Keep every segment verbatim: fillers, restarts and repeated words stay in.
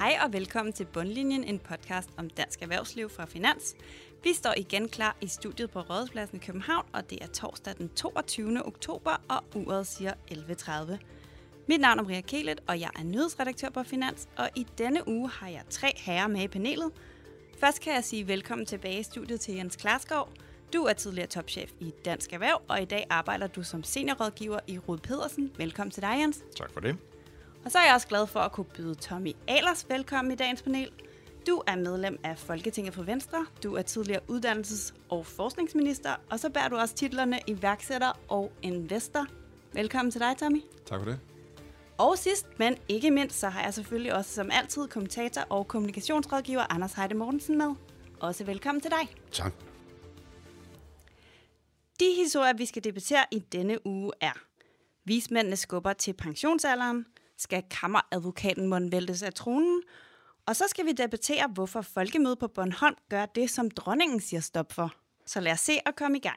Hej og velkommen til Bundlinjen, en podcast om dansk erhvervsliv fra Finans. Vi står igen klar i studiet på Rådhuspladsen i København, og det er torsdag den toogtyvende oktober, og uret siger elleve tredive. Mit navn er Maria Kehlet, og jeg er nyhedsredaktør på Finans, og i denne uge har jeg tre herrer med i panelet. Først kan jeg sige velkommen tilbage i studiet til Jens Klarskov. Du er tidligere topchef i Dansk Erhverv, og i dag arbejder du som seniorrådgiver i Rud Pedersen. Velkommen til dig, Jens. Tak for det. Og så er jeg også glad for at kunne byde Tommy Ahlers velkommen i dagens panel. Du er medlem af Folketinget for Venstre, du er tidligere uddannelses- og forskningsminister, og så bærer du også titlerne iværksætter og investor. Velkommen til dig, Tommy. Tak for det. Og sidst, men ikke mindst, så har jeg selvfølgelig også som altid kommentator og kommunikationsrådgiver Anders Heide Mortensen med. Også velkommen til dig. Tak. De historier, vi skal debattere i denne uge er: vismændene skubber til pensionsalderen, skal kammeradvokaten måtte væltes af tronen, og så skal vi debattere, hvorfor Folkemødet på Bornholm gør det, som dronningen siger stop for. Så lad os se at komme i gang.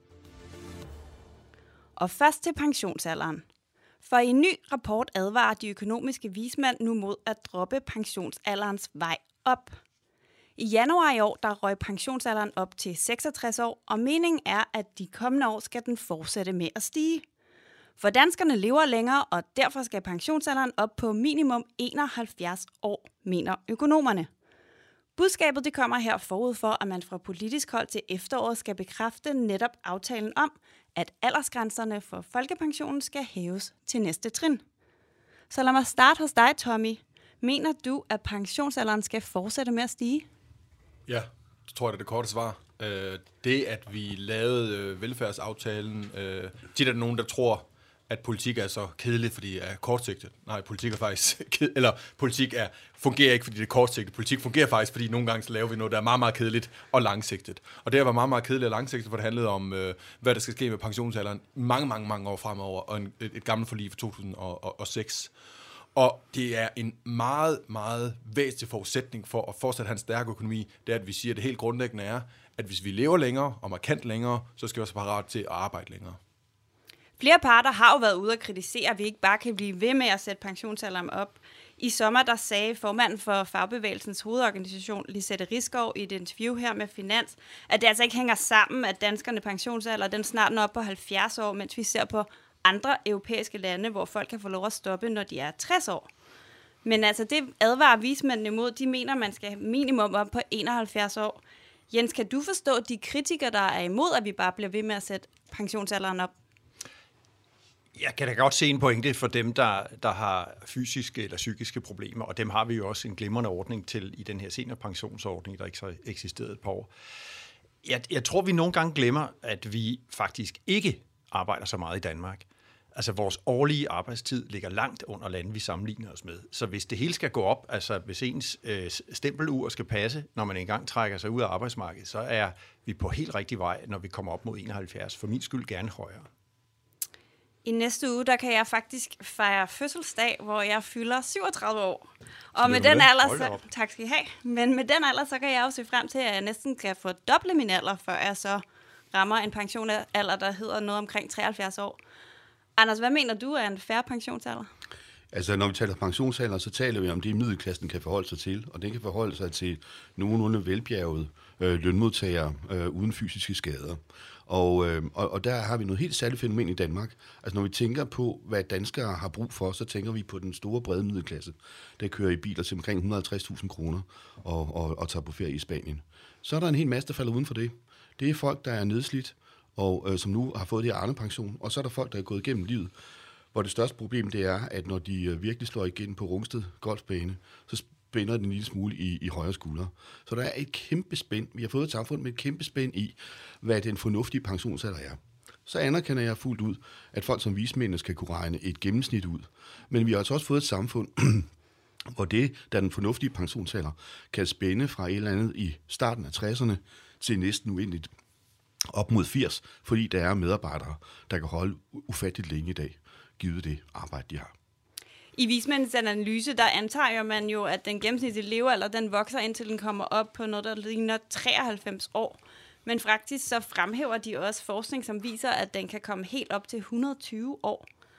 Og først til pensionsalderen. For i en ny rapport advarer de økonomiske vismænd nu mod at droppe pensionsalderens vej op. I januar i år, der røg pensionsalderen op til seksogtres år, og meningen er, at de kommende år skal den fortsætte med at stige. For danskerne lever længere, og derfor skal pensionsalderen op på minimum enoghalvfjerds år, mener økonomerne. Budskabet det kommer her forud for, at man fra politisk hold til efteråret skal bekræfte netop aftalen om, at aldersgrænserne for folkepensionen skal hæves til næste trin. Så lad mig starte hos dig, Tommy. Mener du, at pensionsalderen skal fortsætte med at stige? Ja, det tror jeg, det er det korte svar. Det, at vi lavede velfærdsaftalen, tit er der nogen, der tror, at politik er så kedeligt, fordi det er kortsigtet. Nej, politik er faktisk ked- eller politik er, fungerer ikke, fordi det er kortsigtet. Politik fungerer faktisk, fordi nogle gange så laver vi noget, der er meget, meget kedeligt og langsigtet. Og det var meget, meget kedeligt og langsigtet, for det handlede om, øh, hvad der skal ske med pensionsalderen mange, mange, mange år fremover, og en, et, et gammelt forlig fra to tusind og seks. Og det er en meget, meget væsentlig forudsætning for at fortsat have en stærk økonomi, det er, at vi siger, at det helt grundlæggende er, at hvis vi lever længere og markant længere, så skal vi også være parat til at arbejde længere. Flere parter har jo været ude at kritisere, at vi ikke bare kan blive ved med at sætte pensionsalderen op. I sommer der sagde formanden for Fagbevægelsens hovedorganisation, Lisette Risgaard, i et interview her med Finans, at det altså ikke hænger sammen, at danskerne pensionsalder den snart når op på halvfjerds år, mens vi ser på andre europæiske lande, hvor folk kan få lov at stoppe, når de er tres år. Men altså det advarer vismændene imod. De mener, man skal minimum op på enoghalvfjerds år. Jens, kan du forstå de kritikere, der er imod, at vi bare bliver ved med at sætte pensionsalderen op? Jeg kan da godt se en pointe for dem, der, der har fysiske eller psykiske problemer, og dem har vi jo også en glimrende ordning til i den her seniorpensionsordning, der ikke så eksisterede et par år. Jeg, jeg tror, vi nogle gange glemmer, at vi faktisk ikke arbejder så meget i Danmark. Altså vores årlige arbejdstid ligger langt under lande, vi sammenligner os med. Så hvis det hele skal gå op, altså hvis ens øh, stempelur skal passe, når man engang trækker sig ud af arbejdsmarkedet, så er vi på helt rigtig vej, når vi kommer op mod enoghalvfjerds. For min skyld gerne højere. I næste uge, der kan jeg faktisk fejre fødselsdag, hvor jeg fylder syvogtredive år. Og med den alder, så, tak skal I have. Men med den alder, så kan jeg jo se frem til, at jeg næsten kan få doble min alder, før jeg så rammer en pensionsalder, der hedder noget omkring treoghalvfjerds år. Anders, hvad mener du er en fair pensionsalder? Altså, når vi taler pensionsalder, så taler vi om det, middelklassen kan forholde sig til, og den kan forholde sig til nogenlunde velbjergede øh, lønmodtagere øh, uden fysiske skader. Og, øh, og, og der har vi noget helt særligt fænomen i Danmark. Altså, når vi tænker på, hvad danskere har brug for, så tænker vi på den store, brede middelklasse, der kører i biler til omkring et hundrede og halvtreds tusind kroner og, og, og tager på ferie i Spanien. Så er der en hel masse, der falder uden for det. Det er folk, der er nedslidt, og øh, som nu har fået det her Arne-pension, og så er der folk, der er gået igennem livet, hvor det største problem det er, at når de øh, virkelig slår igen på Rungsted Golfbane, så spænder den en lille smule i, i højre skulder. Så der er et kæmpe spænd. Vi har fået et samfund med et kæmpe spænd i, hvad den fornuftige pensionsalder er. Så anerkender jeg fuldt ud, at folk som vismændene skal kunne regne et gennemsnit ud. Men vi har altså også fået et samfund, hvor det, der den fornuftige pensionsalder, kan spænde fra et eller andet i starten af tresserne til næsten uendeligt op mod firs, fordi der er medarbejdere, der kan holde ufatteligt længe i dag, givet det arbejde, de har. I vismændenes analyse, der antager man jo, at den gennemsnitlige levealder, den vokser indtil den kommer op på noget, der ligner treoghalvfems år. Men faktisk så fremhæver de også forskning, som viser, at den kan komme helt op til et hundrede og tyve år.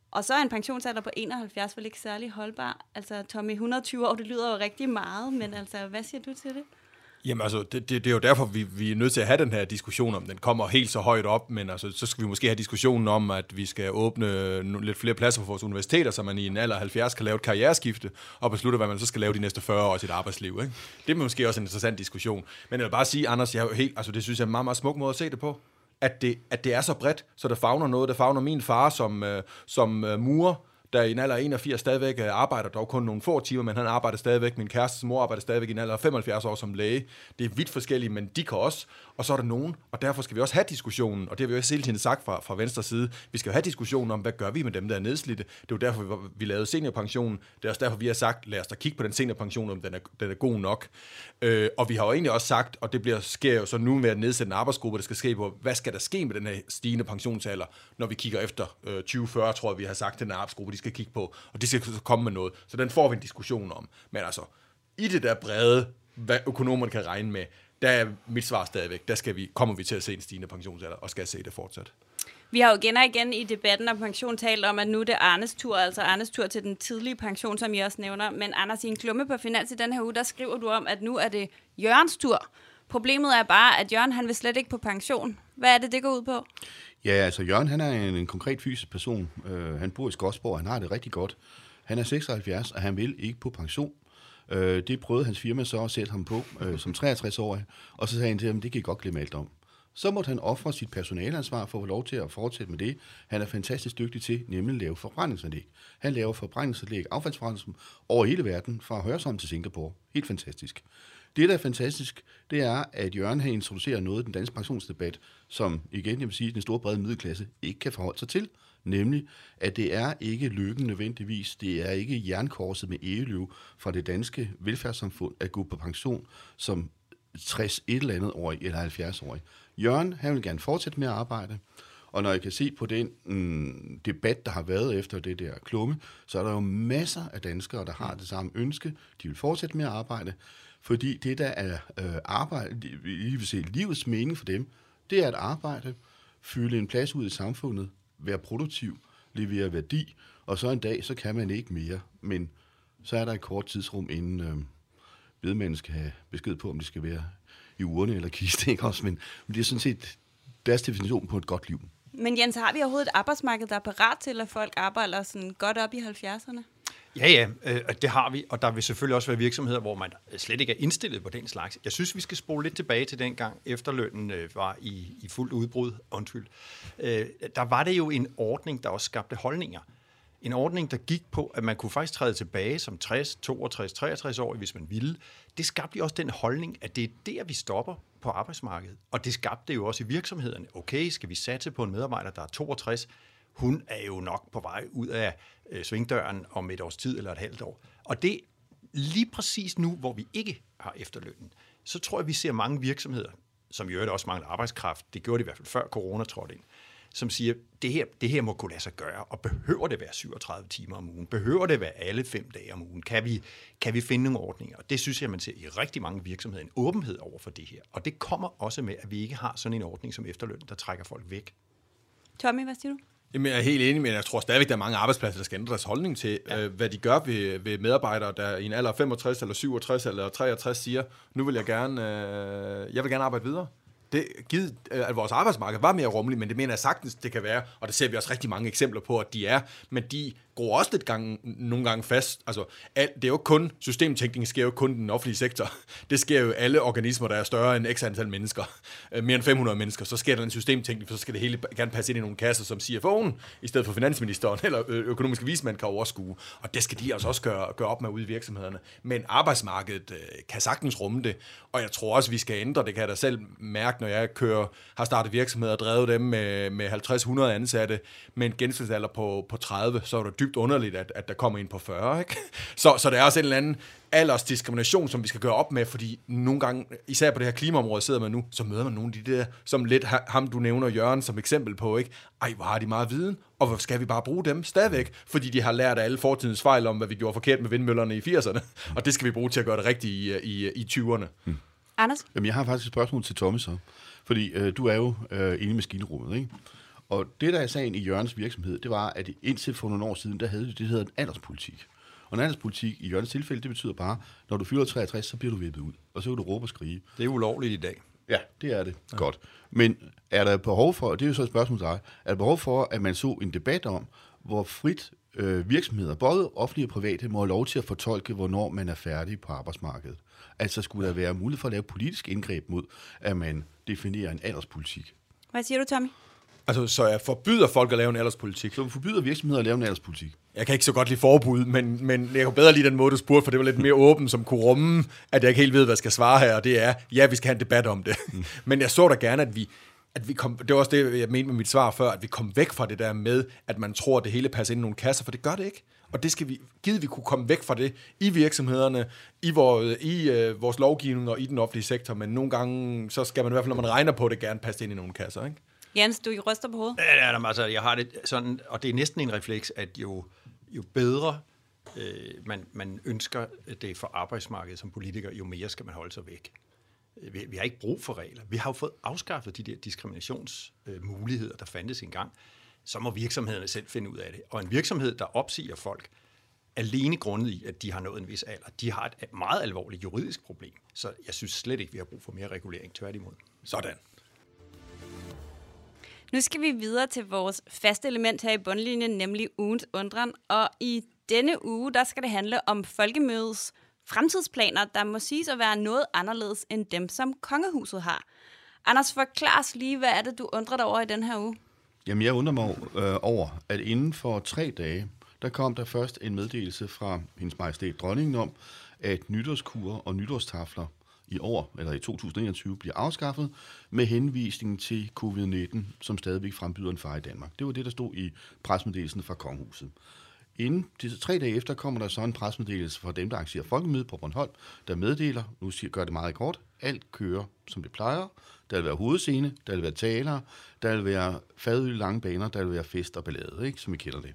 Og så er en pensionsalder på enoghalvfjerds vel ikke særlig holdbar. Altså, Tommy, et hundrede og tyve år, det lyder jo rigtig meget, men altså, hvad siger du til det? Jamen altså, det, det, det er jo derfor, vi, vi er nødt til at have den her diskussion om, den kommer helt så højt op, men altså, så skal vi måske have diskussionen om, at vi skal åbne lidt flere pladser på vores universiteter, så man i en alder af halvfjerds kan lave et karriereskifte, og beslutte, hvad man så skal lave de næste fyrre år i sit arbejdsliv. Ikke? Det er måske også en interessant diskussion. Men jeg vil bare sige, Anders, jeg er jo helt, altså, det synes jeg er en meget, meget smuk måde at se det på, at det, at det er så bredt, så der favner noget, der favner min far som, øh, som øh, murer, der i en alder af enogfirs stadigvæk arbejder, dog kun nogle få timer, men han arbejder stadigvæk. Min kærestes mor arbejder stadigvæk i en alder af femoghalvfjerds år som læge. Det er vidt forskellige, men de kan også. Og så er der nogen, og derfor skal vi også have diskussionen, og det har vi jo også hele tiden sagt fra, fra venstre side. Vi skal jo have diskussionen om, hvad gør vi med dem, der er nedslidte. Det er jo derfor, vi, vi lavede seniorpensionen. Det er også derfor, vi har sagt, lad os da kigge på den seniorpension, om den er, den er god nok. Øh, og vi har jo egentlig også sagt, og det bliver, sker jo så nu med at nedsætte en arbejdsgruppe, der skal ske på, hvad skal der ske med den her stigende pensionsalder, når vi kigger efter øh, tyve fyrre, tror jeg, vi har sagt, den her arbejdsgruppe, de skal kigge på. Og det skal så komme med noget. Så den får vi en diskussion om. Men altså, i det der brede, hvad økonomerne kan regne med, der er mit svar stadigvæk. Der skal vi, kommer vi til at se en stigende pensionsalder, og skal se det fortsat. Vi har jo igen og igen i debatten om pension talt om, at nu er det Arnes tur, altså Arnes tur til den tidlige pension, som I også nævner. Men Anders, i en klumme på Finans i den her uge, der skriver du om, at nu er det Jørgens tur. Problemet er bare, at Jørgen han vil slet ikke på pension. Hvad er det, det går ud på? Ja, altså Jørgen, han er en, en konkret fysisk person. Uh, han bor i Skodsborg, han har det rigtig godt. Han er seksoghalvfjerds, og han vil ikke på pension. Uh, det prøvede hans firma så at sætte ham på uh, som treogtres-årig, og så sagde han til ham, det kan I godt glemme alt om. Så måtte han ofre sit personaleansvar for at få lov til at fortsætte med det. Han er fantastisk dygtig til, nemlig at lave forbrændingsanlæg. Han laver forbrændingsanlæg, affaldsforbrænding over hele verden, fra Hørsholm til Singapore. Helt fantastisk. Det, der er fantastisk, det er, at Jørgen har introduceret noget i den danske pensionsdebat, som igen, jeg vil sige, den store brede middelklasse ikke kan forholde sig til. Nemlig, at det er ikke lykken nødvendigvis, det er ikke jernkorset med egeløv fra det danske velfærdssamfund at gå på pension som tres et eller andet år eller halvfjerds-årig. Jørgen, han vil gerne fortsætte med at arbejde, og når jeg kan se på den mm, debat, der har været efter det der klumme, så er der jo masser af danskere, der har det samme ønske. De vil fortsætte med at arbejde, fordi det, der er øh, arbejde, I vil se livets mening for dem, det er at arbejde, fylde en plads ud i samfundet, være produktiv, levere værdi, og så en dag, så kan man ikke mere. Men så er der et kort tidsrum, inden øh, bedemanden skal have besked på, om det skal være i urne eller kiste, ikke også? Men, men det er sådan set deres definition på et godt liv. Men Jens, har vi overhovedet et arbejdsmarked, der er parat til, at folk arbejder sådan godt op i halvfjerdserne? Ja, ja, øh, det har vi, og der vil selvfølgelig også være virksomheder, hvor man slet ikke er indstillet på den slags. Jeg synes, vi skal spole lidt tilbage til den gang, efterlønnen øh, var i, i fuldt udbrud. Undskyld. Øh, der var det jo en ordning, der også skabte holdninger. En ordning, der gik på, at man kunne faktisk træde tilbage som tres, toogtres, treogtres år, hvis man ville. Det skabte jo også den holdning, at det er der, vi stopper på arbejdsmarkedet. Og det skabte jo også i virksomhederne. Okay, skal vi satse på en medarbejder, der er toogtres? Hun er jo nok på vej ud af øh, svingdøren om et års tid eller et halvt år. Og det lige præcis nu, hvor vi ikke har efterlønnen, så tror jeg, vi ser mange virksomheder, som i øvrigt også mangler arbejdskraft, det gjorde det i hvert fald før corona trådte ind, som siger, det her, det her må kunne lade sig gøre, og behøver det være syvogtredive timer om ugen? Behøver det være alle fem dage om ugen? Kan vi, kan vi finde nogle ordninger? Og det synes jeg, man ser i rigtig mange virksomheder, en åbenhed over for det her. Og det kommer også med, at vi ikke har sådan en ordning som efterløn, der trækker folk væk. Tommy, hvad siger du? Jamen, jeg er helt enig, men jeg tror stadigvæk, der er mange arbejdspladser, der skal ændre deres holdning til, ja. øh, hvad de gør ved, ved medarbejdere, der i en alder af femogtres eller syvogtres eller treogtres siger, nu vil jeg gerne, øh, jeg vil gerne arbejde videre. Det givet, at vores arbejdsmarked var mere rummeligt, men det mener jeg sagtens, det kan være, og der ser vi også rigtig mange eksempler på, at de er, men de går også lidt gange, nogle gange fast. Altså, alt, det er jo kun, systemtænkning sker jo kun i den offentlige sektor. Det sker jo alle organismer, der er større end x antal mennesker, mere end fem hundrede mennesker, så sker der en systemtænkning, for så skal det hele gerne passe ind i nogle kasser, som C F O'en, i stedet for finansministeren eller økonomiske vismænd kan overskue. Og det skal de altså også gøre, gøre op med ude i virksomhederne. Men arbejdsmarkedet øh, kan sagtens rumme det, og jeg tror også, vi skal ændre. Det kan jeg da selv mærke, når jeg kører, har startet virksomheder og drevet dem med, med halvtreds hundrede ansatte, med en gennemsnitsalder på, på tredive, så er det dybt underligt, at, at der kommer en på fyrre. Ikke? Så, så der er også en eller anden aldersdiskrimination, som vi skal gøre op med, fordi nogle gange, især på det her klimaområde, sidder man nu, så møder man nogle af de der, som lidt ham du nævner, Jørgen, som eksempel på, ikke? Ej, hvor har de meget viden, og hvor skal vi bare bruge dem stadigvæk, fordi de har lært af alle fortidens fejl om, hvad vi gjorde forkert med vindmøllerne i firserne, og det skal vi bruge til at gøre det rigtigt i, i, i tyverne. Hmm. Anders? Jamen, jeg har faktisk et spørgsmål til Tommy så, fordi øh, du er jo øh, inde i maskinrummet, ikke? Og det, der er sagen i Jørgens virksomhed, det var, at indtil for nogle år siden, der havde de det, der hedder en alderspolitik. Og en alderspolitik i Jørgens tilfælde, det betyder bare, når du fylder treogtres, så bliver du vippet ud. Og så vil du råbe og skrige. Det er ulovligt i dag. Ja, det er det. Ja. Godt. Men er der behov for, og det er jo så et spørgsmål til dig, er der behov for, at man så en debat om, hvor frit øh, virksomheder, både offentlige og private, må have lov til at fortolke, hvornår man er færdig på arbejdsmarkedet? Altså skulle der være mulighed for at lave politisk indgreb mod, at man definerer en alderspolitik? Hvad siger du, Tommy? Altså, så jeg forbyder folk at lave en alderspolitik. Så forbyder virksomheder at lave en alderspolitik? Jeg kan ikke så godt lide forbud, men, men jeg kan bedre lide den måde, du spurgte, for det var lidt mere åben, som kunne rumme, at jeg ikke helt ved, hvad jeg skal svare her, og det er, ja, vi skal have en debat om det. Mm. Men jeg så da gerne, at vi, at vi kom, det var også det, jeg mente med mit svar før, at vi kom væk fra det der med, at man tror, at det hele passer ind i nogle kasser, for det gør det ikke. Og det skal vi, givet vi kunne komme væk fra det i virksomhederne, i, vores, i øh, vores lovgivning og i den offentlige sektor, men nogle gange, så skal man i hvert fald, når man regner på det, gerne passe ind i nogle kasser, ikke? Jens, du ryster på hovedet? Ja, ja, altså, jeg har det sådan, og det er næsten en refleks, at jo, jo bedre øh, man, man ønsker det for arbejdsmarkedet som politiker, jo mere skal man holde sig væk. Vi, vi har ikke brug for regler. Vi har jo fået afskaffet de der diskriminationsmuligheder, øh, der fandtes engang. Så må virksomhederne selv finde ud af det. Og en virksomhed, der opsiger folk, alene grundet i, at de har nået en vis alder, de har et meget alvorligt juridisk problem. Så jeg synes slet ikke, vi har brug for mere regulering. Tværtimod. Sådan. Nu skal vi videre til vores faste element her i bundlinjen, nemlig ugens undren. Og i denne uge, der skal det handle om Folkemødets fremtidsplaner, der må siges at være noget anderledes end dem, som kongehuset har. Anders, forklar os lige, hvad er det, du undrer dig over i den her uge? Jamen, jeg undrer mig øh, over, at inden for tre dage, der kom der først en meddelelse fra hendes majestæt dronningen om, at nytårskurer og nytårstafler i år, eller i to tusind og enogtyve, bliver afskaffet med henvisning til covid nitten, som stadigvæk frembyder en fare i Danmark. Det var det, der stod i pressemeddelelsen fra kongehuset. Inden disse tre dage efter kommer der så en pressemeddelelse fra dem, der arrangerer folkemødet på Bornholm, der meddeler, nu gør det meget kort, alt kører, som det plejer. Der vil være hovedscene, der vil være talere, der vil være fadøl lange baner, der vil være fest og ballade, ikke, som vi kender det.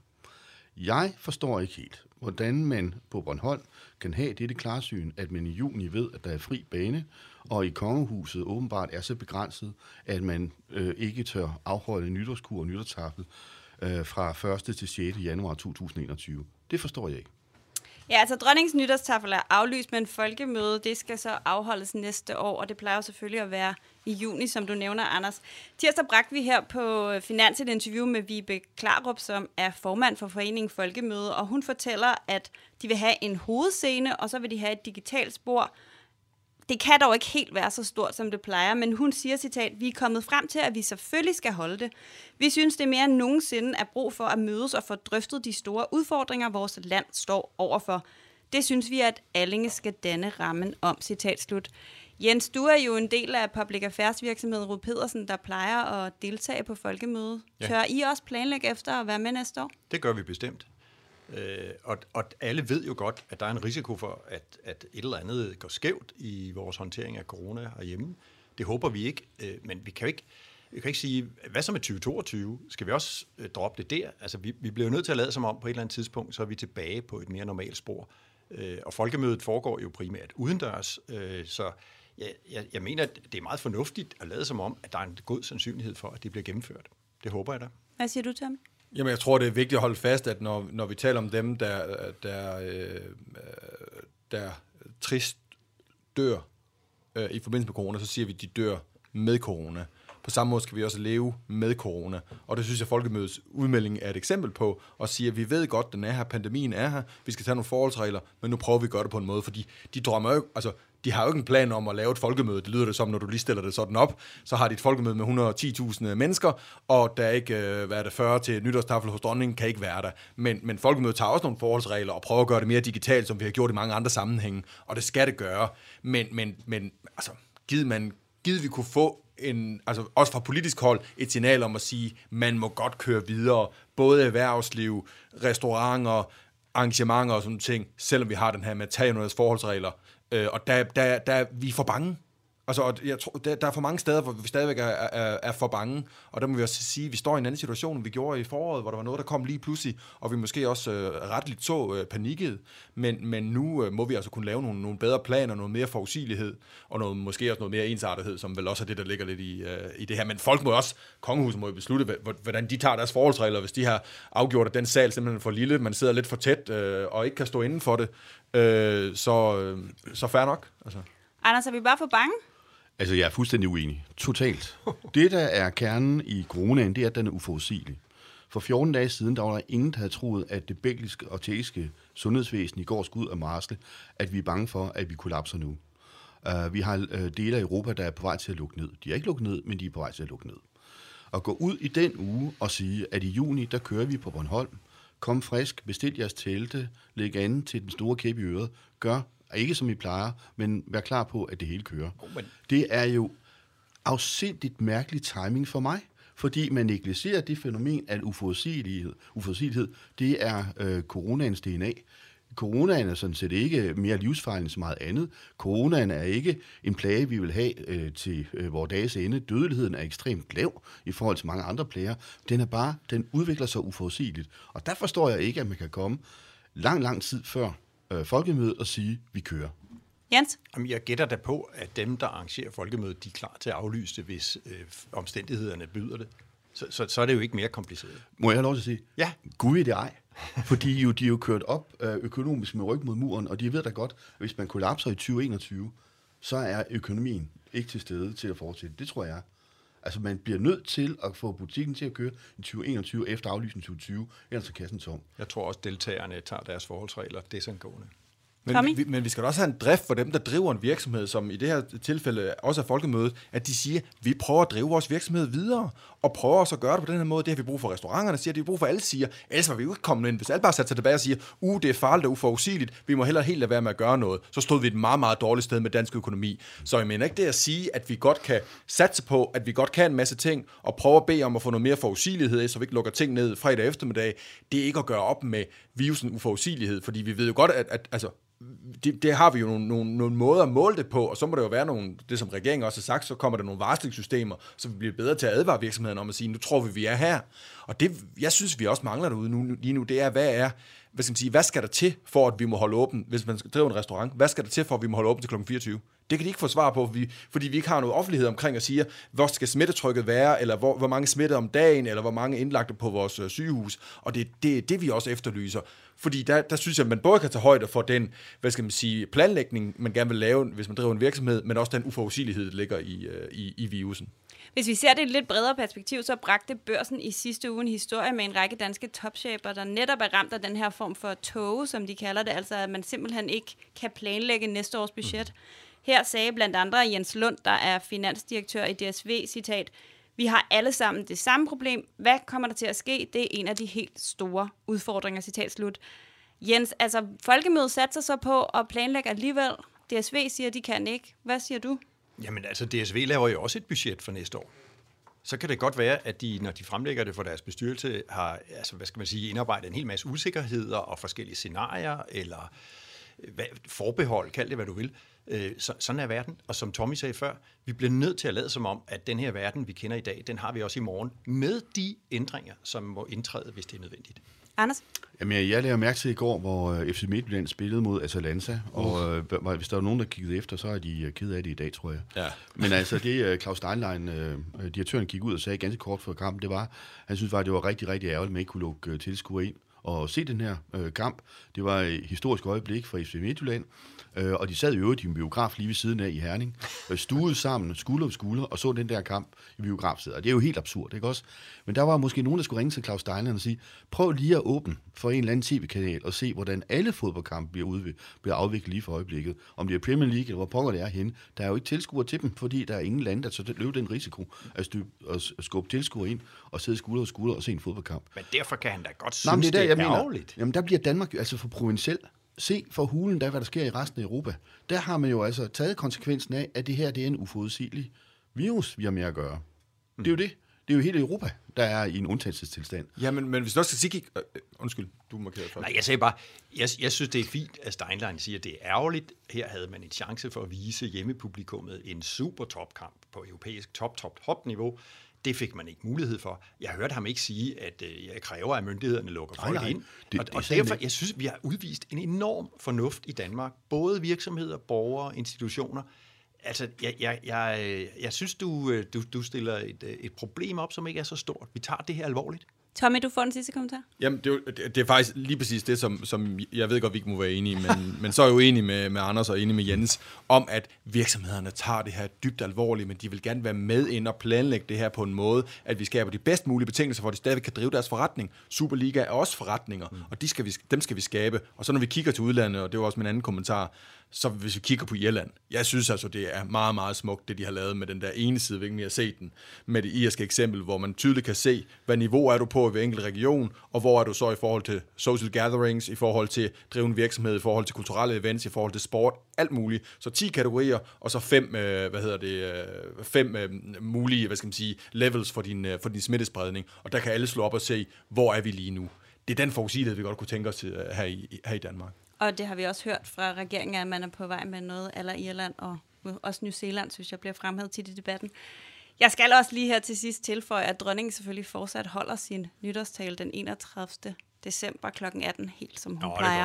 Jeg forstår ikke helt, hvordan man på Bornholm kan have dette klarsyn, at man i juni ved, at der er fri bane, og i kongehuset åbenbart er så begrænset, at man øh, ikke tør afholde nytårskur og nytårstafel øh, fra første til sjette januar to tusind og enogtyve. Det forstår jeg ikke. Ja, altså dronningens nytårstafel er aflyst, men folkemøde, det skal så afholdes næste år, og det plejer jo selvfølgelig at være i juni, som du nævner, Anders. Tirsdag bragte vi her på Finans et interview med Vibe Klarup, som er formand for foreningen Folkemøde, og hun fortæller, at de vil have en hovedscene, og så vil de have et digitalt spor. Det kan dog ikke helt være så stort, som det plejer, men hun siger, citat, vi er kommet frem til, at vi selvfølgelig skal holde det. Vi synes, det mere end nogensinde er brug for at mødes og få drøftet de store udfordringer, vores land står overfor. Det synes vi, at Allinge skal danne rammen om, citat slut. Jens, du er jo en del af Public Affairs virksomheden Rud Pedersen, der plejer at deltage på folkemødet. Ja. Tør I også planlægge efter at være med næste år? Det gør vi bestemt. Øh, og, og alle ved jo godt, at der er en risiko for, at, at et eller andet går skævt i vores håndtering af corona herhjemme. Det håber vi ikke, øh, men vi kan jo ikke, vi kan ikke sige, hvad så med tyve toogtyve? Skal vi også øh, droppe det der? Altså, vi, vi bliver jo nødt til at lade som om, på et eller andet tidspunkt, så er vi tilbage på et mere normalt spor. Øh, og folkemødet foregår jo primært udendørs, øh, så jeg, jeg, jeg mener, at det er meget fornuftigt at lade som om, at der er en god sandsynlighed for, at det bliver gennemført. Det håber jeg da. Hvad siger du, Tom? Jamen, jeg tror, det er vigtigt at holde fast, at når, når vi taler om dem, der, der, øh, der trist dør øh, i forbindelse med corona, så siger vi, at de dør med corona. På samme måde skal vi også leve med corona. Og det synes jeg, Folkemødets udmelding er et eksempel på, og siger, at vi ved godt, at den er her, pandemien er her, vi skal tage nogle forholdsregler, men nu prøver vi at gøre det på en måde, fordi de drømmer jo, altså, de har jo ikke en plan om at lave et folkemøde. Det lyder det som, når du lige stiller det sådan op. Så har de et folkemøde med et hundrede og ti tusind mennesker, og der er ikke, hvad er det, fyrre til nytårstafel hos dronningen, kan ikke være der. Men, men folkemødet tager også nogle forholdsregler og prøver at gøre det mere digitalt, som vi har gjort i mange andre sammenhænge, og det skal det gøre. Men, men, men altså, givet, man, givet vi kunne få en, altså også fra politisk hold, et signal om at sige, man må godt køre videre, både erhvervsliv, restauranter, arrangementer og sådan ting, selvom vi har den her med at tage nogle forholdsregler. Øh, og der, der, der, vi er for bange. Altså, jeg tror, der, der er for mange steder, hvor vi stadigvæk er, er, er for bange, og der må vi også sige, at vi står i en anden situation, end vi gjorde i foråret, hvor der var noget, der kom lige pludselig, og vi måske også øh, retligt så øh, panikket, men, men nu øh, må vi altså kunne lave nogle, nogle bedre planer, noget mere forudsigelighed, og noget, måske også noget mere ensartethed, som vel også er det, der ligger lidt i, øh, i det her. Men folk må også, kongehuset må jo beslutte, hvordan de tager deres forholdsregler, hvis de har afgjort, at den sal simpelthen er for lille, man sidder lidt for tæt, øh, og ikke kan stå inden for det, øh, så, øh, så fair nok. Altså. Anders, er vi bare for bange? Altså, jeg er fuldstændig uenig. Totalt. Det, der er kernen i coronaen, det er, at den er uforudsigelig. For fjorten dage siden, der var der ingen, der havde troet, at det belgiske og tjekkiske sundhedsvæsen i går skulle ud og marsle, at vi er bange for, at vi kollapser nu. Uh, vi har uh, dele af Europa, der er på vej til at lukke ned. De er ikke lukket ned, men de er på vej til at lukke ned. Og gå ud i den uge og sige, at i juni, der kører vi på Bornholm. Kom frisk, bestil jeres telte, læg an til den store kæp i øret, gør ikke som I plejer, men vær klar på, at det hele kører. Oh, men... Det er jo afsindigt mærkelig timing for mig, fordi man negligerer det fænomen, at uforudsigelighed, uforudsigelighed det er øh, coronaens D N A. Coronaen er sådan set ikke mere livsfarlig end så meget andet. Coronaen er ikke en plage, vi vil have øh, til øh, vores dages ende. Dødeligheden er ekstremt lav i forhold til mange andre plager. Den er bare, den udvikler sig uforudsigeligt. Og der forstår jeg ikke, at man kan komme lang, lang tid før øh, folkemødet og sige, vi kører. Jens? Jamen, jeg gætter da på, at dem, der arrangerer folkemødet, de er klar til at aflyse det, hvis øh, omstændighederne byder det. Så, så, så er det jo ikke mere kompliceret. Må jeg have lov til at sige? Ja. Gud i det ej. Fordi jo, de er jo kørt op øh, økonomisk med ryg mod muren, og de ved da godt, at hvis man kollapser i tyve enogtyve, så er økonomien ikke til stede til at fortsætte. Det tror jeg. Altså, man bliver nødt til at få butikken til at køre i tyve enogtyve efter aflysningen tyve tyve, ellers er kassen tom. Jeg tror også, deltagerne tager deres forholdsregler desangående. Men vi, men vi skal også have en drift for dem, der driver en virksomhed, som i det her tilfælde også er folkemødet, at de siger, vi prøver at drive vores virksomhed videre, og prøver også at gøre det på den her måde. Det har vi brug for restauranterne, siger, det har vi brug for, alle siger. Ellers var vi jo ikke kommet ind. Hvis alle bare satte sig tilbage og siger, uh, det er farligt og uforudsigeligt, vi må heller helt lade være med at gøre noget, så stod vi et meget, meget dårligt sted med dansk økonomi. Så jeg mener ikke det at sige, at vi godt kan satse på, at vi godt kan en masse ting, og prøve at bede om at få noget mere forudsigelighed, så vi ikke lukker ting ned fredag eftermiddag. Det er ikke at gøre op med virusen uforudsigelighed, fordi vi ved jo godt, at, at altså, Det, det har vi jo nogle, nogle, nogle måder at måle det på, og så må det jo være nogle, det som regeringen også har sagt, så kommer der nogle varslingssystemer, så vi bliver bedre til at advare virksomheden om at sige, nu tror vi, vi er her. Og det, jeg synes, vi også mangler derude nu, lige nu, det er, hvad er, hvad skal man sige, hvad skal der til, for at vi må holde åben, hvis man skal drive en restaurant, hvad skal der til, for at vi må holde åben til klokken fireogtyve? Det kan de ikke få svar på, fordi, fordi vi ikke har noget offentlighed omkring at sige, hvor skal smittetrykket være, eller hvor, hvor mange smittede om dagen, eller hvor mange indlagte på vores øh, sygehus. Og det er det, det, vi også efterlyser. Fordi der, der synes jeg, at man både kan tage højde for den, hvad skal man sige, planlægning, man gerne vil lave, hvis man driver en virksomhed, men også den uforudsigelighed, der ligger i, øh, i, i virusen. Hvis vi ser det i et lidt bredere perspektiv, så bragte Børsen i sidste uge en historie med en række danske topchefer, der netop er ramt af den her form for tåge, som de kalder det, altså at man simpelthen ikke kan planlægge næste års budget. Mm. Her sagde blandt andre Jens Lund, der er finansdirektør i D S V, citat, vi har alle sammen det samme problem. Hvad kommer der til at ske? Det er en af de helt store udfordringer, citat slut. Jens, altså folkemødet satser så på at planlægge alligevel. D S V siger, de kan ikke. Hvad siger du? Jamen altså, D S V laver jo også et budget for næste år. Så kan det godt være, at de, når de fremlægger det for deres bestyrelse, har, altså, hvad skal man sige, indarbejdet en hel masse usikkerheder og forskellige scenarier, eller hvad, forbehold, kald det hvad du vil. Øh, så, sådan er verden. Og som Tommy sagde før, vi bliver nødt til at lade som om, at den her verden, vi kender i dag, den har vi også i morgen, med de ændringer, som må indtræde, hvis det er nødvendigt. Anders? Jamen, jeg lavede mærke til i går, hvor F C Midtjylland spillede mod Atalanta, og uh. hvis der var nogen, der kiggede efter, så er de ked af det i dag, tror jeg. Ja. Men altså, det Claus Steinlein, uh, direktøren, gik ud og sagde ganske kort før kampen, det var, han synes faktisk, det var rigtig, rigtig ærgerligt, at man ikke kunne lukke uh, tilskuere ind og se den her uh, kamp. Det var et historisk øjeblik for F C Midtjylland. Uh, og de sad i øvrigt i en biograf lige ved siden af i Herning, uh, stuede sammen, skulder om skulder, og så den der kamp i biografsædet. Og det er jo helt absurd, ikke også? Men der var måske nogen, der skulle ringe til Claus Steinlein og sige, prøv lige at åbne for en eller anden tv-kanal og se, hvordan alle fodboldkampe bliver, udv- bliver afviklet lige for øjeblikket. Om det er Premier League, eller hvor pokker det er henne. Der er jo ikke tilskuere til dem, fordi der er ingen lande, der så løber den risiko at, styr- at skubbe tilskuere ind og sidde skulder og skulder og se en fodboldkamp. Men derfor kan han da godt synes, Nå, det er, der, det er ærgerligt. Jamen, der bliver Danmark jo altså for provinciel. Se for hulen, der hvad der sker i resten af Europa. Der har man jo altså taget konsekvensen af, at det her det er en uforudsigelig virus, vi har med at gøre. Mm. Det er jo det. Det Det er jo hele Europa, der er i en undtagelsestilstand. Ja, men, men hvis du også skal sige... Uh, undskyld, du markerede først. Nej, jeg sagde bare, jeg, jeg synes, det er fint, at Steinlein siger, at det er ærgerligt. Her havde man en chance for at vise hjemmepublikummet en super topkamp på europæisk top-top-top-niveau. Det fik man ikke mulighed for. Jeg hørte ham ikke sige, at øh, jeg kræver, at myndighederne lukker folk nej, nej. ind. Det, og, det og derfor, jeg synes, vi har udvist en enorm fornuft i Danmark. Både virksomheder, borgere, institutioner. Altså, jeg, jeg, jeg, jeg synes, du, du, du stiller et, et problem op, som ikke er så stort. Vi tager det her alvorligt. Tommy, du får den sidste kommentar. Jamen, det er, jo, det, det er faktisk lige præcis det, som, som jeg ved godt, vi ikke må være enige, men, men så er jeg jo enig med, med Anders og enig med Jens, om at virksomhederne tager det her dybt alvorligt, men de vil gerne være med ind og planlægge det her på en måde, at vi skaber de bedst mulige betingelser for, at de stadigvæk kan drive deres forretning. Superliga er også forretninger, mm. og de skal vi, dem skal vi skabe. Og så når vi kigger til udlandet, og det var også min anden kommentar, så hvis vi kigger på Irland, jeg synes altså, det er meget, meget smukt, det de har lavet med den der ene side, hvilken vi har set den, med det irske eksempel, hvor man tydeligt kan se, hvad niveau er du på i hver enkelt region, og hvor er du så i forhold til social gatherings, i forhold til drivende virksomhed, i forhold til kulturelle events, i forhold til sport, alt muligt. Så ti kategorier, og så fem, øh, hvad hedder det, øh, fem øh, mulige, hvad skal man sige, levels for din, øh, for din smittespredning, og der kan alle slå op og se, hvor er vi lige nu. Det er den forudsigelighed, vi godt kunne tænke os til, øh, her, i, her i Danmark. Og det har vi også hørt fra regeringen, at man er på vej med noget, eller Irland og også New Zealand, synes jeg, bliver fremhævet tit i debatten. Jeg skal også lige her til sidst tilføje, at dronningen selvfølgelig fortsat holder sin nytårstale den enogtredivte december klokken atten, helt som hun Nå, plejer.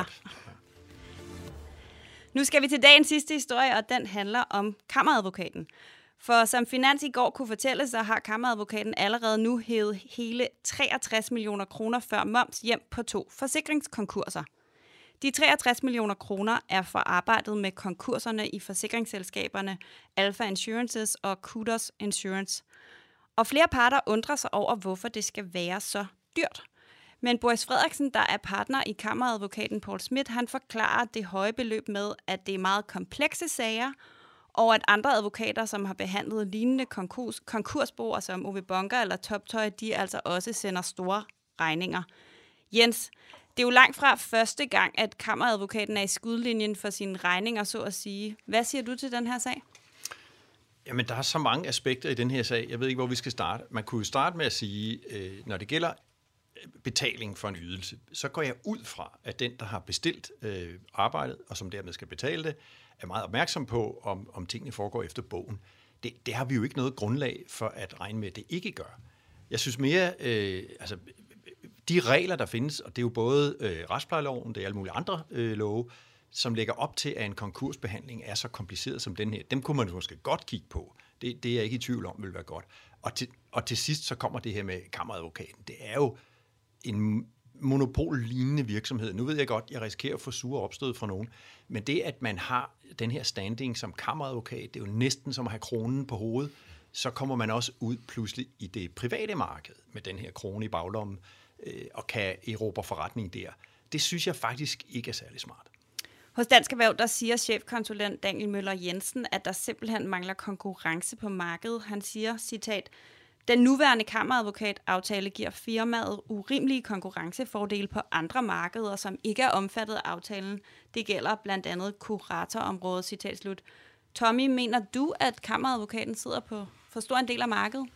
Nu skal vi til dagens sidste historie, og den handler om kammeradvokaten. For som Finans i går kunne fortælle, så har kammeradvokaten allerede nu hævet hele treogtres millioner kroner før moms hjem på to forsikringskonkurser. De treogtres millioner kroner er for arbejdet med konkurserne i forsikringsselskaberne Alpha Insurances og Kudos Insurance. Og flere parter undrer sig over, hvorfor det skal være så dyrt. Men Boris Frederiksen, der er partner i kammeradvokaten Paul Schmidt, han forklarer det høje beløb med, at det er meget komplekse sager, og at andre advokater, som har behandlet lignende konkurs, konkursboer som O V Bunker eller Toptøj, de altså også sender store regninger. Jens, det er jo langt fra første gang, at kammeradvokaten er i skudlinjen for sine regninger, så at sige. Hvad siger du til den her sag? Jamen, der er så mange aspekter i den her sag. Jeg ved ikke, hvor vi skal starte. Man kunne jo starte med at sige, øh, når det gælder betaling for en ydelse, så går jeg ud fra, at den, der har bestilt øh, arbejdet, og som dermed skal betale det, er meget opmærksom på, om, om tingene foregår efter bogen. Det, det har vi jo ikke noget grundlag for at regne med, at det ikke gør. Jeg synes mere, øh, altså de regler, der findes, og det er jo både øh, retsplejeloven, det er alle mulige andre øh, love, som lægger op til, at en konkursbehandling er så kompliceret som den her. Dem kunne man måske godt kigge på. Det, det er jeg ikke i tvivl om, vil være godt. Og til, og til sidst så kommer det her med kammeradvokaten. Det er jo en monopollignende virksomhed. Nu ved jeg godt, jeg risikerer at få sure opstød fra nogen, men det, at man har den her standing som kammeradvokat, det er jo næsten som at have kronen på hovedet, så kommer man også ud pludselig i det private marked med den her krone i baglommen, øh, og kan erobre forretning der. Det synes jeg faktisk ikke er særlig smart. Hos Dansk Erhverv, der siger chefkonsulent Daniel Møller Jensen, at der simpelthen mangler konkurrence på markedet. Han siger, citat, den nuværende kammeradvokataftale giver firmaet urimelige konkurrencefordele på andre markeder, som ikke er omfattet af aftalen. Det gælder blandt andet kuratorområdet, citat slut. Tommy, mener du, at kammeradvokaten sidder på for stor en del af markedet?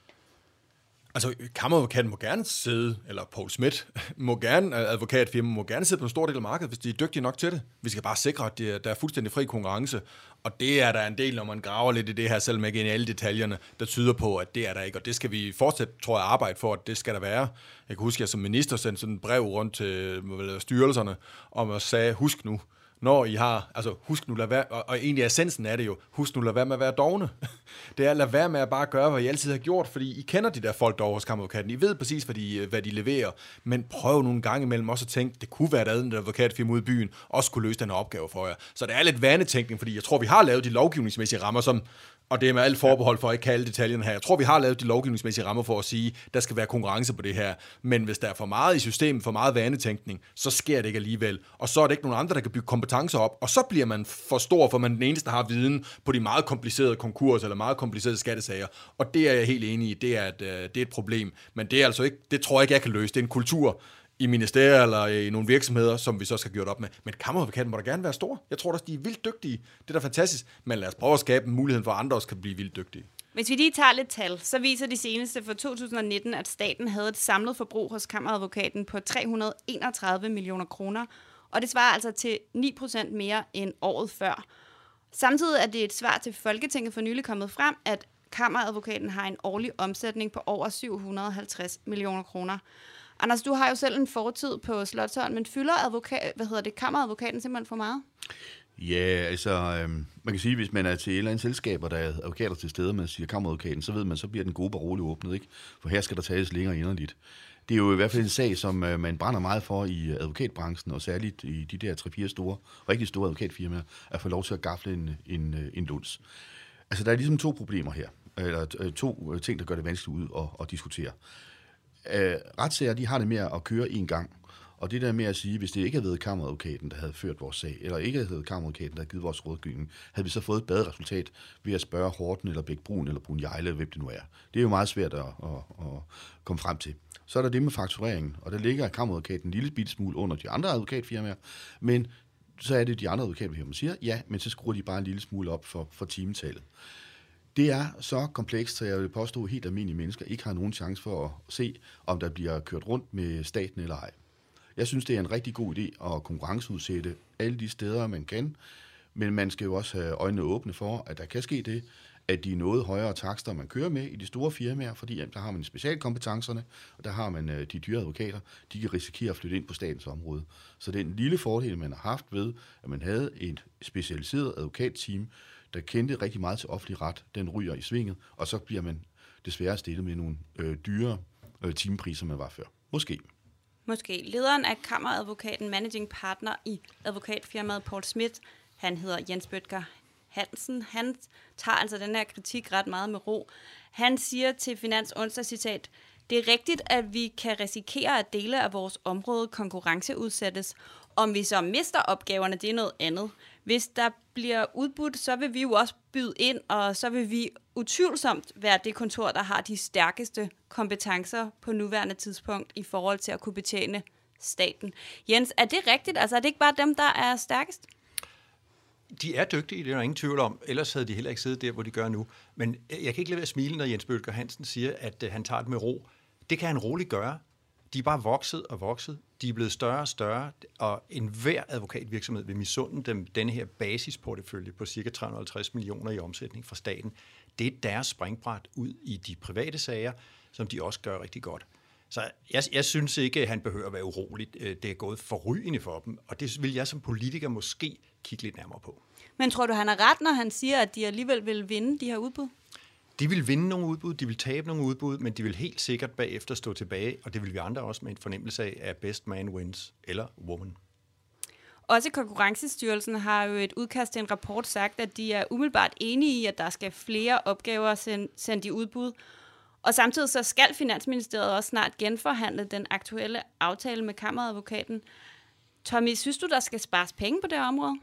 Altså, kammeradvokaten må gerne sidde, eller Paul Schmidt må gerne, advokatfirma må gerne sidde på en stor del af markedet, hvis de er dygtige nok til det. Vi skal bare sikre, at der er fuldstændig fri konkurrence, og det er der en del, når man graver lidt i det her, selvom ikke ind i alle detaljerne, der tyder på, at det er der ikke, og det skal vi fortsat, tror jeg, arbejde for, at det skal der være. Jeg kan huske, at jeg som minister sendte sådan et brev rundt til styrelserne, om at sige, husk nu, når I har, altså husk nu lad være, og, og egentlig essensen er det jo, husk nu lad være med at være dovne. Det er at lade være med at bare gøre, hvad I altid har gjort, fordi I kender de der folk derovre hos kammeradvokaten. I ved præcis, hvad de, hvad de leverer, men prøv nogle gange imellem også at tænke, det kunne være et andet advokatfirma ude i byen, også kunne løse den her opgave for jer. Så det er lidt vanetænkning, fordi jeg tror, vi har lavet de lovgivningsmæssige rammer, som, og det er med alt forbehold for at ikke kalde detaljerne her. Jeg tror, vi har lavet de lovgivningsmæssige rammer for at sige, der skal være konkurrence på det her. Men hvis der er for meget i systemet, for meget vanetænkning, så sker det ikke alligevel. Og så er det ikke nogen andre, der kan bygge kompetencer op. Og så bliver man for stor, for man er den eneste, der har viden på de meget komplicerede konkurser eller meget komplicerede skattesager. Og det er jeg helt enig i. Det er et, det er et problem. Men det er altså ikke, det tror jeg ikke, jeg kan løse. Det er en kultur i ministerier eller i nogle virksomheder, som vi så skal gjort op med. Men kammeradvokaten må da gerne være stor. Jeg tror også, de er vildt dygtige. Det er da fantastisk. Men lad os prøve at skabe en mulighed for, at andre også kan blive vildt dygtige. Hvis vi lige tager lidt tal, så viser de seneste for to tusind nitten, at staten havde et samlet forbrug hos kammeradvokaten på tre hundrede og enogtredive millioner kroner, og det svarer altså til ni procent mere end året før. Samtidig er det et svar til Folketinget for nylig kommet frem, at kammeradvokaten har en årlig omsætning på over syv hundrede og halvtreds millioner kroner. Anders, du har jo selv en fortid på Slotsholmen, men fylder advokat, hvad hedder det, kammeradvokaten simpelthen for meget? Ja, altså, øhm, man kan sige, hvis man er til et eller andet selskab, og der er advokater til stede, man siger kammeradvokaten, så ved man, så bliver den gode parole åbnet, ikke? For her skal der tales længere inderligt. Det er jo i hvert fald en sag, som øh, man brænder meget for i advokatbranchen, og særligt i de der tre-fire store, rigtig store advokatfirmaer, at få lov til at gafle en, en, en luns. Altså, der er ligesom to problemer her, eller to ting, der gør det vanskeligt ud at, at diskutere. Øh, retssager, de har det med at køre en gang. Og det der med at sige, hvis det ikke havde været kammeradvokaten, der havde ført vores sag, eller ikke havde været kammeradvokaten, der havde givet vores rådgivning, havde vi så fået et bedre resultat ved at spørge Horten, eller Bæk Brun, eller Brun Jejle, eller hvem det nu er. Det er jo meget svært at, at, at komme frem til. Så er der det med faktureringen, og der ligger kammeradvokaten en lille bitte smule under de andre advokatfirmaer, men så er det de andre advokatfirmaer, man siger, ja, men så skruer de bare en lille smule op for, for timetallet. Det er så komplekst, så jeg vil påstå, at helt almindelige mennesker ikke har nogen chance for at se, om der bliver kørt rundt med staten eller ej. Jeg synes, det er en rigtig god idé at konkurrenceudsætte alle de steder, man kan, men man skal jo også have øjnene åbne for, at der kan ske det, at de er noget højere takster, man kører med i de store firmaer, fordi der har man specialkompetencerne, og der har man de dyre advokater, de kan risikere at flytte ind på statens område. Så den lille fordel, man har haft ved, at man havde et specialiseret advokatteam, der kendte rigtig meget til offentlig ret, den ryger i svinget, og så bliver man desværre stillet med nogle øh, dyre øh, timepriser, man var før. Måske. Måske. Lederen af kammeradvokaten, managing partner i advokatfirmaet Paul Schmidt, han hedder Jens Bødker Hansen. Han tager altså den her kritik ret meget med ro. Han siger til Finans onsdag, citat, det er rigtigt, at vi kan risikere, at dele af vores område konkurrenceudsættes. Om vi så mister opgaverne, det er noget andet. Hvis der bliver udbudt, så vil vi jo også byde ind, og så vil vi utvivlsomt være det kontor, der har de stærkeste kompetencer på nuværende tidspunkt i forhold til at kunne betjene staten. Jens, er det rigtigt? Altså er det ikke bare dem, der er stærkest? De er dygtige, det er der ingen tvivl om. Ellers havde de heller ikke siddet der, hvor de gør nu. Men jeg kan ikke lade være at smile, når Jens Bødker Hansen siger, at han tager det med ro. Det kan han roligt gøre. De er bare vokset og vokset. De er blevet større og større, og enhver advokatvirksomhed vil misunde dem denne her basisportefølje på ca. tre hundrede og halvtreds millioner i omsætning fra staten. Det er deres springbræt ud i de private sager, som de også gør rigtig godt. Så jeg, jeg synes ikke, at han behøver at være urolig. Det er gået forrygende for dem, og det vil jeg som politiker måske kigge lidt nærmere på. Men tror du, han har ret, når han siger, at de alligevel vil vinde de her udbud? De vil vinde nogle udbud, de vil tabe nogle udbud, men de vil helt sikkert bagefter stå tilbage, og det vil vi andre også med en fornemmelse af, at best man wins, eller woman. Også Konkurrencestyrelsen har jo et udkast til en rapport sagt, at de er umiddelbart enige i, at der skal flere opgaver sendt i udbud. Og samtidig så skal Finansministeriet også snart genforhandle den aktuelle aftale med kammeradvokaten. Tommy, synes du, der skal spares penge på det her område?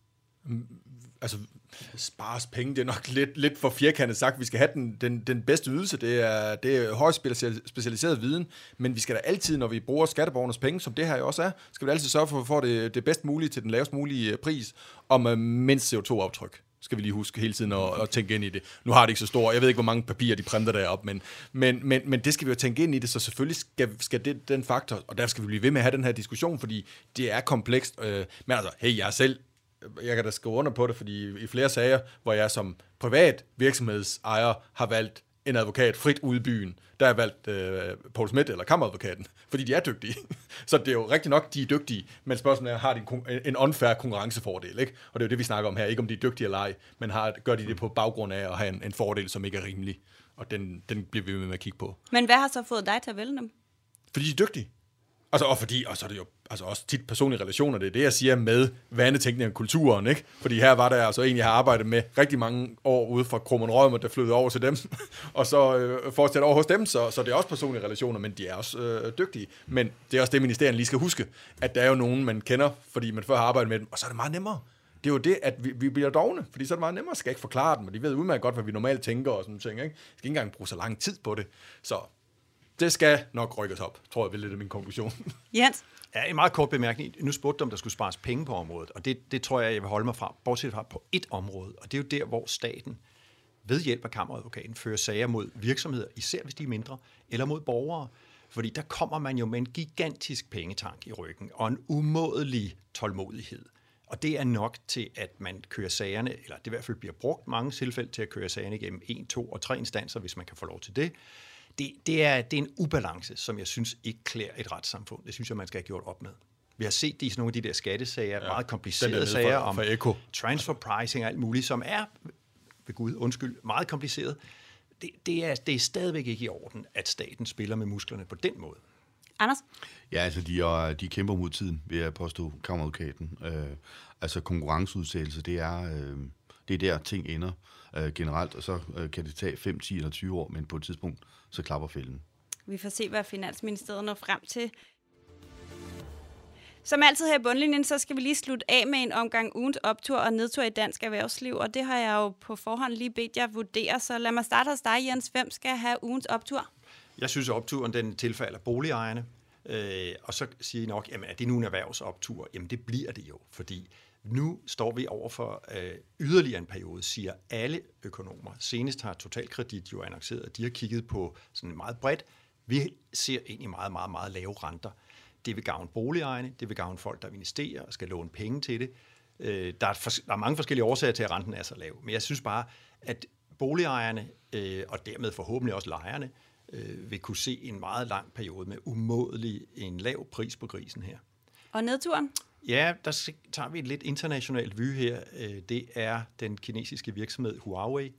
Mm, altså, spares penge, det er nok lidt, lidt for firkantet sagt. Vi skal have den, den, den bedste ydelse. Det er, det er højt specialiseret viden, men vi skal da altid, når vi bruger skatteborgernes penge, som det her jo også er, skal vi altid sørge for at få det, det bedst mulige til den lavest mulige pris, og med mindst C O to aftryk. Skal vi lige huske hele tiden at, at tænke ind i det. Nu har det ikke så stort. Jeg ved ikke, hvor mange papirer de printer derop, men, men, men, men det skal vi jo tænke ind i det, så selvfølgelig skal, skal det den faktor, og der skal vi blive ved med at have den her diskussion, fordi det er komplekst. Øh, men altså, hey, jeg selv, jeg kan da skrive under på det, fordi i flere sager, hvor jeg som privat virksomhedsejer har valgt en advokat frit ude i byen, der har valgt øh, Paul Schmidt eller kammeradvokaten, fordi de er dygtige. Så det er jo rigtigt nok, de er dygtige, men spørgsmålet er, har de en, en unfair konkurrencefordel, ikke? Og det er jo det, vi snakker om her. Ikke om de er dygtige eller ej, men har, gør de det på baggrund af at have en, en fordel, som ikke er rimelig. Og den, den bliver vi med at kigge på. Men hvad har så fået dig til at vælge dem? Fordi de er dygtige. Altså, og fordi, og så er det jo altså også tit personlige relationer, det er det, jeg siger med vanetænkning af kulturen, ikke? Fordi her var der altså en, jeg har arbejdet med rigtig mange år ude fra Krummen Rømer, der flyttede over til dem, og så øh, fortsætter over hos dem, så, så det er også personlige relationer, men de er også øh, dygtige. Men det er også det, ministeriet lige skal huske, at der er jo nogen, man kender, fordi man før har arbejdet med dem, og så er det meget nemmere. Det er jo det, at vi, vi bliver dogne, fordi så er det meget nemmere, skal jeg ikke forklare dem, og de ved udmærket godt, hvad vi normalt tænker og sådan ting, ikke? Jeg skal ikke engang bruge så lang tid på det, så det skal nok rykkes op, tror jeg, vel lidt af min konklusion. Jens? Ja, en meget kort bemærkning. Nu spurgte du, om der skulle spares penge på området, og det, det tror jeg, jeg vil holde mig fra, bortset fra på ét område, og det er jo der, hvor staten ved hjælp af kammeradvokaten fører sager mod virksomheder, især hvis de er mindre, eller mod borgere. Fordi der kommer man jo med en gigantisk pengetank i ryggen, og en umådelig tålmodighed. Og det er nok til, at man kører sagerne, eller det i hvert fald bliver brugt mange tilfælde til at køre sagerne igennem en, to og tre instanser, hvis man kan få lov til det. Det, det, er, det er en ubalance, som jeg synes ikke klæder et retssamfund. Det synes jeg, man skal have gjort op med. Vi har set det i sådan nogle af de der skattesager, ja, meget komplicerede sager om for transfer pricing og alt muligt, som er, ved Gud undskyld, meget kompliceret. Det, det, er, det er stadigvæk ikke i orden, at staten spiller med musklerne på den måde. Anders? Ja, altså de, er, de kæmper mod tiden, vil jeg påstå, kammeradvokaten. Øh, altså konkurrenceudsættelse, det er, øh, det er der ting ender øh, generelt, og så øh, kan det tage fem, ti eller tyve år, men på et tidspunkt, så klapper fælden. Vi får se, hvad Finansministeriet når frem til. Som altid her i bundlinjen, så skal vi lige slutte af med en omgang ugens optur og nedtur i dansk erhvervsliv, og det har jeg jo på forhånd lige bedt jer vurdere, så lad mig starte hos dig, Jens. Hvem skal have ugens optur? Jeg synes, at opturen den tilfalder boligejerne, øh, og så siger I nok, jamen er det nu en erhvervsoptur? Jamen det bliver det jo, fordi nu står vi over for øh, yderligere en periode, siger alle økonomer. Senest har Totalkredit jo annonceret, at de har kigget på sådan meget bredt. Vi ser egentlig meget, meget, meget lave renter. Det vil gavne boligejerne, det vil gavne folk, der investerer og skal låne penge til det. Øh, der, er for, der er mange forskellige årsager til, at renten er så lav, men jeg synes bare, at boligejerne, øh, og dermed forhåbentlig også lejerne, øh, vil kunne se en meget lang periode med umådelig en lav pris på grisen her. Og nedturen? Ja, der tager vi et lidt internationalt vy her. Det er den kinesiske virksomhed Huawei,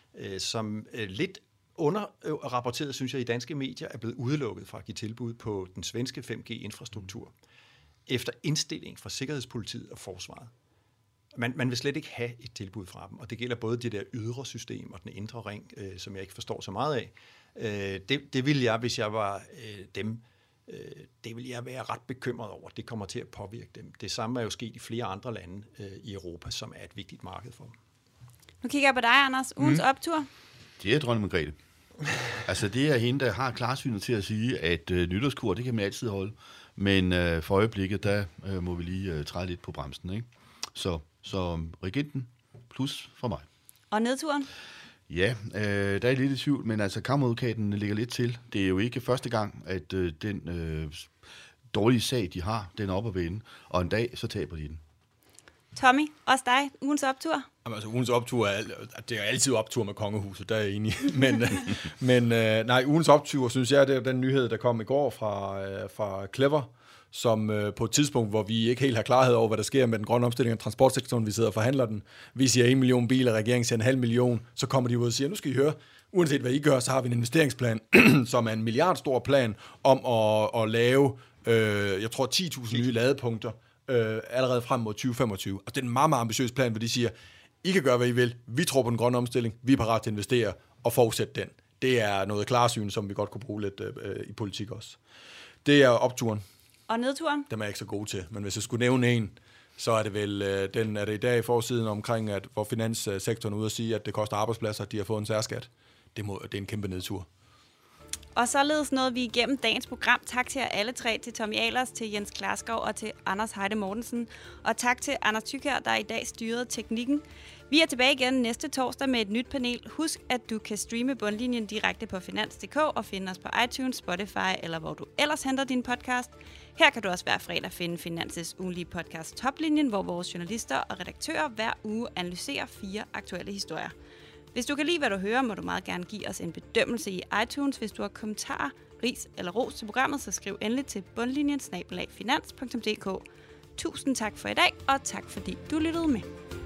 som lidt underrapporteret, synes jeg, i danske medier, er blevet udelukket fra at give tilbud på den svenske fem G-infrastruktur, efter indstilling fra Sikkerhedspolitiet og Forsvaret. Man, man vil slet ikke have et tilbud fra dem, og det gælder både det der ydre system og den indre ring, øh, som jeg ikke forstår så meget af. Øh, det, det ville jeg, hvis jeg var øh, dem, øh, det vil jeg være ret bekymret over. Det kommer til at påvirke dem. Det samme er jo sket i flere andre lande øh, i Europa, som er et vigtigt marked for dem. Nu kigger jeg på dig, Anders. Ugens mm. optur? Det er dronning Margrethe. Altså, det er hende, der har klarsynet til at sige, at øh, nytårskur, det kan man altid holde. Men øh, for øjeblikket, der øh, må vi lige øh, træde lidt på bremsen, ikke? Så, så regenten plus for mig. Og nedturen? Ja, øh, der er lidt i tvivl, men altså kammeradvokaten ligger lidt til. Det er jo ikke første gang, at øh, den øh, dårlige sag, de har, den er op at vende, og en dag, så taber de den. Tommy, også dig, ugens optur? Jamen, altså, ugens optur er, det er altid optur med kongehuset, der er jeg enig. men men øh, nej, ugens optur, synes jeg, det er den nyhed, der kom i går fra, øh, fra Clever, som øh, på et tidspunkt, hvor vi ikke helt har klarhed over, hvad der sker med den grønne omstilling af transportsektoren, vi sidder og forhandler den. Vi siger en million biler, regeringen siger en halv million, så kommer de ud og siger, nu skal I høre, uanset hvad I gør, så har vi en investeringsplan, som er en milliardstor plan om at, at lave, øh, jeg tror, ti tusind nye ladepunkter, øh, allerede frem mod tyve femogtyve. Og det er en meget, meget ambitiøs plan, hvor de siger, I kan gøre, hvad I vil, vi tror på den grønne omstilling, vi er parat til at investere og fortsætte den. Det er noget klarsyn, som vi godt kunne bruge lidt øh, i politik også. Det er opturen. Og nedturen? Dem er jeg ikke så god til, men hvis jeg skulle nævne en, så er det vel, øh, den er det i dag i forsiden omkring, at hvor finanssektoren er ude at sige, at det koster arbejdspladser, at de har fået en særskat. Det, må, det er en kæmpe nedtur. Og således nåede vi igennem dagens program. Tak til jer alle tre, til Tommy Ahlers, til Jens Klarskov og til Anders Heide Mortensen. Og tak til Anders Thykier, der i dag styrede teknikken. Vi er tilbage igen næste torsdag med et nyt panel. Husk, at du kan streame Bundlinjen direkte på finans punktum d k og finde os på iTunes, Spotify eller hvor du ellers henter din podcast. Her kan du også hver fredag finde Finanses ugenlige podcast Toplinjen, hvor vores journalister og redaktører hver uge analyserer fire aktuelle historier. Hvis du kan lide, hvad du hører, må du meget gerne give os en bedømmelse i iTunes. Hvis du har kommentarer, ris eller ros til programmet, så skriv endelig til bundlinjen snabel-a finans punktum d k. Tusind tak for i dag, og tak fordi du lyttede med.